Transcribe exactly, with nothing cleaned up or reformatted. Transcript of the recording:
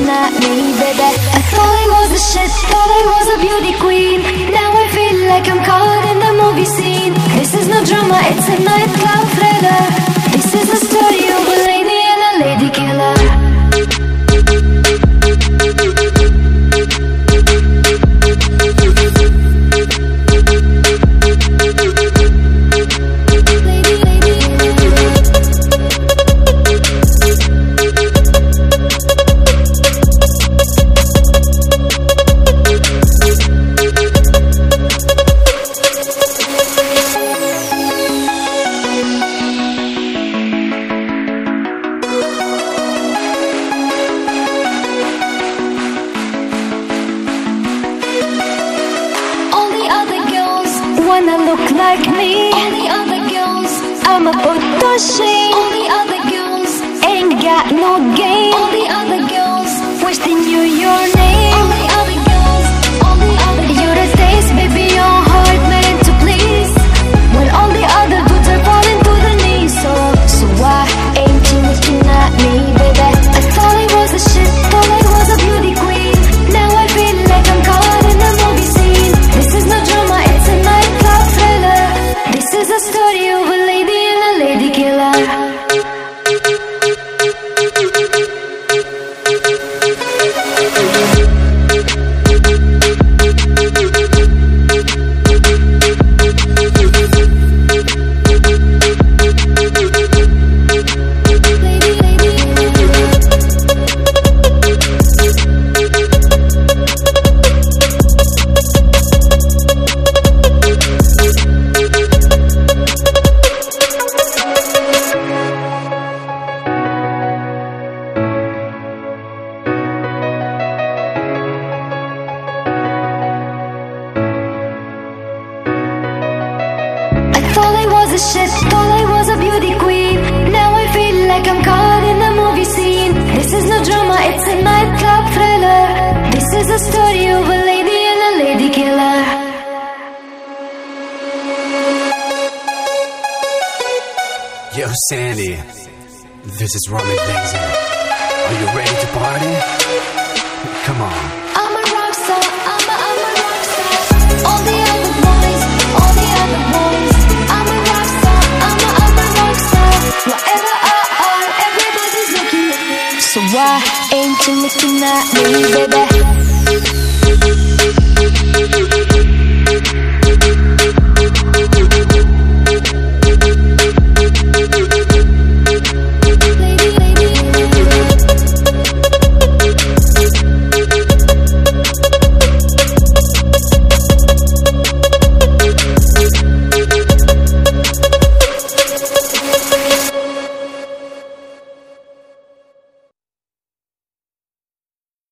looking at me, baby. I thought I was a shit, thought I was a beauty queen. Now I feel like I'm caught in the movie scene. This is no drama, it's a nightclub thriller. This is the story of a lady and a lady killer. Wanna look like me. All the other girls, I'm a photo shade. All the other girls ain't got no game. All the other girls wish they knew your name. All the other girls, all the other girls, you're the taste, baby, your heart meant to please. When all the other dudes are falling to the knees. So, so why ain't you looking at me, baby? I thought I was a shit, thought I was a beauty queen. Now I feel like I'm caught in the movie scene. This is no drama, it's a nightclub thriller. This is a story of a lady and a lady killer. Thought I was a shit, thought I was a beauty queen. Now I feel like I'm caught in the movie scene. This is no drama, it's a nightclub thriller. This is a story of a lady and a lady killer. Yo, Sandy, this is Roman Vixen. Are you ready to party? Come on. I'm a rock star, I'm a, I'm a rock star. All the other boys, all the other boys. I'm a rock star, I'm a, I'm a rock star. Whatever I are, everybody's looking at me. So why ain't you looking at me, baby?